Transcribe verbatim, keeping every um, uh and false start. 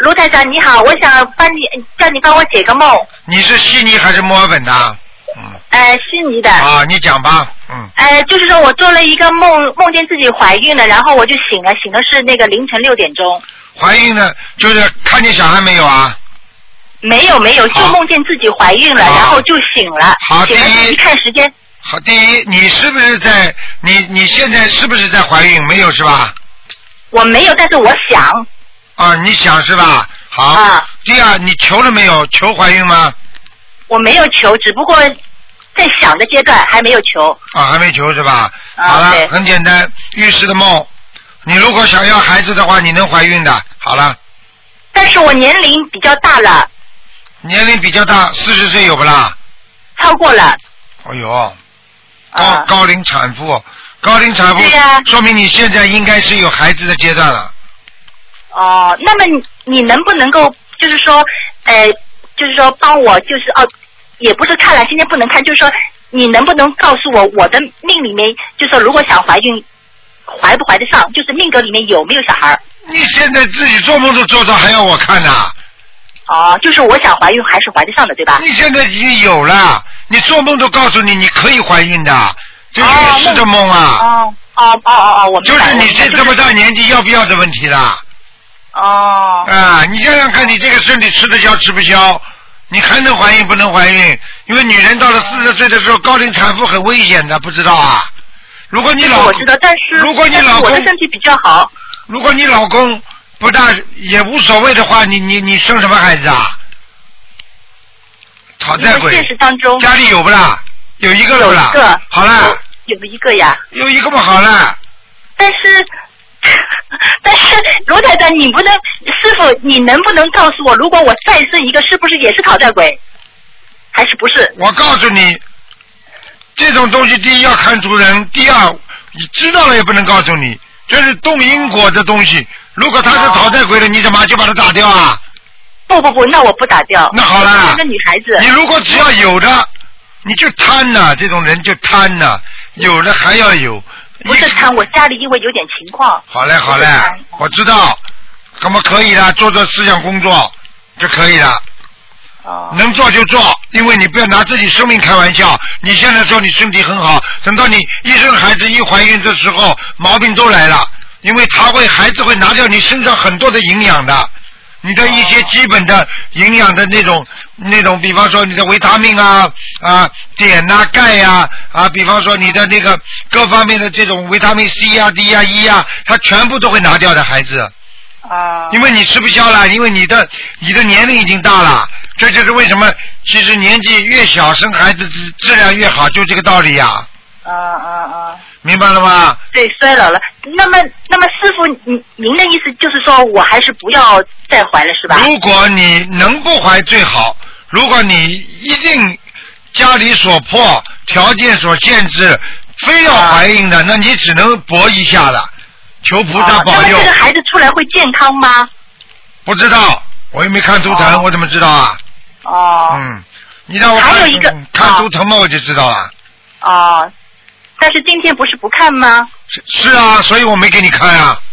卢台长你好，我想帮你叫你帮我解个梦。 你是悉尼还是墨尔本的？嗯。 呃，悉尼的。 啊，你讲吧，嗯。 呃，就是说我做了一个梦，梦见自己怀孕了，然后我就醒了，醒的是那个凌晨六点钟。怀孕呢，就是看见小孩没有啊？ 没有没有，就梦见自己怀孕了，然后就醒了。 好， 醒了一看时间。 好，第一，你是不是在你你现在是不是在怀孕？没有是吧？ 我没有，但是我想。 啊，你想是吧？好。啊。第二，你求了没有？求怀孕吗？ 我没有求，只不过在想的阶段，还没有求。 啊，还没求是吧？ 啊、 好了，很简单，预示的梦。你如果想要孩子的话，你能怀孕的。好了。 但是我年龄比较大了。 年龄比较大，四十岁有不啦？ 超过了。 哎呦。高、啊、高龄产妇，高龄产妇， 对呀、啊， 说明你现在应该是有孩子的阶段了。 哦，那么你你能不能够，就是说，呃，就是说帮我，就是哦，也不是看了，今天不能看，就是说，你能不能告诉我，我的命里面，就是说，如果想怀孕，怀不怀得上，就是命格里面有没有小孩？ 你现在自己做梦都做到，还要我看呐？ 哦，就是我想怀孕还是怀得上的，对吧？ 你现在已经有了。你做梦都告诉你你可以怀孕的，这也是个梦啊！ 哦哦哦哦哦，我明白。 就是你这这么大年纪要不要的问题啦。 哦。 啊，你想想看，你这个身体吃得消吃不消，你还能怀孕不能怀孕？因为女人到了四十岁的时候，高龄产妇很危险的，不知道啊？如果你老我知道，但是如果你老公我的身体比较好， 如果你老公不大也无所谓的话，你你你生什么孩子啊？讨债鬼， 现实当中家里有不啦？有一个了不啦？ 有一个， 好了。 有一个呀。 有一个嘛好了。 但是，但是卢台长，你不能，师傅，你能不能告诉我，如果我再生一个，是不是也是讨债鬼？还是不是？ 我告诉你，这种东西，第一要看主人，第二你知道了也不能告诉你，这是动因果的东西。如果他是讨债鬼的，你怎么就把他打掉啊？ 不不不，那我不打掉。 那好了， 那个女孩子。 你如果只要有的，你就贪呐，这种人就贪呐，有的还要有。 不是贪，我家里因为有点情况。 好嘞好嘞，我知道，那么可以了，做做思想工作就可以了。 哦。 能做就做，因为你不要拿自己生命开玩笑。你现在说你身体很好，等到你一生孩子一怀孕的时候，毛病都来了，因为他会孩子会拿掉你身上很多的营养的。你的一些基本的营养的那种那种，比方说你的维他命啊啊碘呐、钙呀 啊, 啊，比方说你的那个各方面的这种维他命 C 啊 D 啊 E 啊，它全部都会拿掉的孩子。 啊。 因为你吃不消了，因为你的你的年龄已经大了，这就是为什么其实年纪越小生孩子质质量越好，就这个道理呀、啊。 啊啊啊！ 明白了吗？ 对，衰老了。那么，那么师傅，您您的意思就是说我还是不要再怀了，是吧？ 如果你能不怀最好，如果你一定家里所迫、条件所限制，非要怀孕的，啊、那你只能搏一下了，求菩萨保佑。 啊、那么这个孩子出来会健康吗？ 不知道，我又没看图腾，哦、我怎么知道啊？ 哦。 嗯，你让我看还有一个看图腾嘛，我就知道了。 哦。但是今天不是不看吗？ 是是啊，所以我没给你看啊。